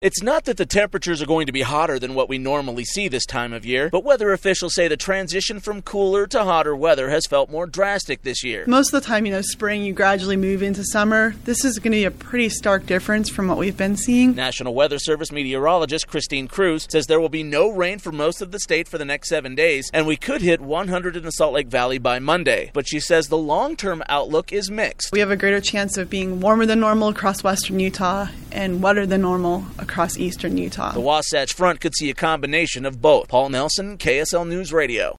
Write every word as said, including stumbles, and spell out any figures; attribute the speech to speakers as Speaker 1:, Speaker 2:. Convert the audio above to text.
Speaker 1: It's not that the temperatures are going to be hotter than what we normally see this time of year, but weather officials say the transition from cooler to hotter weather has felt more drastic this year.
Speaker 2: Most of the time, you know, spring, you gradually move into summer. This is going to be a pretty stark difference from what we've been seeing.
Speaker 1: National Weather Service meteorologist Christine Cruz says there will be no rain for most of the state for the next seven days, and we could hit one hundred in the Salt Lake Valley by Monday. But she says the long-term outlook is mixed.
Speaker 2: We have a greater chance of being warmer than normal across western Utah and wetter than normal across eastern Utah.
Speaker 1: The Wasatch Front could see a combination of both. Paul Nelson, K S L News Radio.